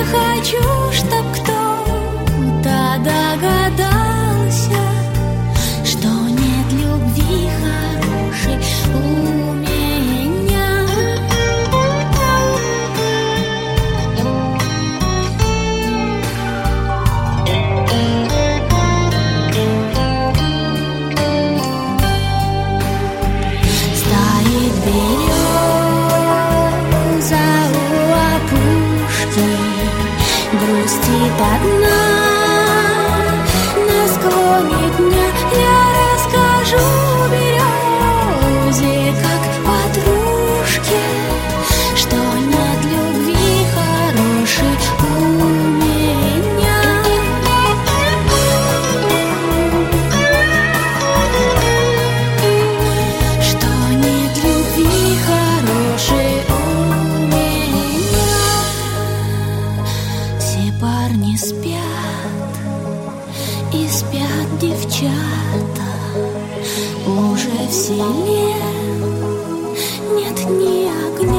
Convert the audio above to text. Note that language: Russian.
хочу, чтоб кто-то догадался, что нет любви хорошей у меня. Стоит береза у опушки, грустит одна на склоне дня. Я расскажу березе, как подружке, что нет любви хорошей у меня. Что нет любви хорошей у меня. Все парни спят, и спят девчата. Уже в селе нет ни огня.